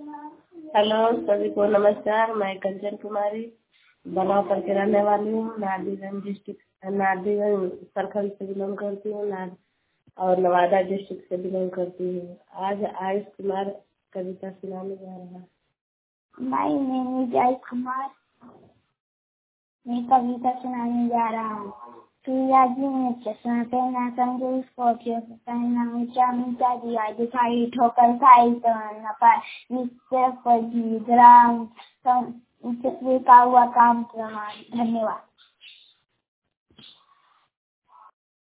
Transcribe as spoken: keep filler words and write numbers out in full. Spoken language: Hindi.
हेलो, सभी को नमस्कार। मैं कंचन कुमारी बनापर के रहने वाली हूँ। नारदीगंज डिस्ट्रिक्ट नारदीगंज सर्कल से बिलोंग करती हूँ नार और नवादा डिस्ट्रिक्ट से बिलोंग करती हूँ। आज आयुष कुमार कविता सुनाने जा रहा है। My name is Ayush Kumar. मैं कविता सुनाने जा रहा हूँ। सूर्या जी ने चश्मा पहना, समझो स्कॉर्पियो से पहना, ऊंचा ऊंचा दिया दिखाई, ठोकर खाई तो न पाए, निश्चय पर जी ग्राम का हुआ काम रहा। धन्यवाद।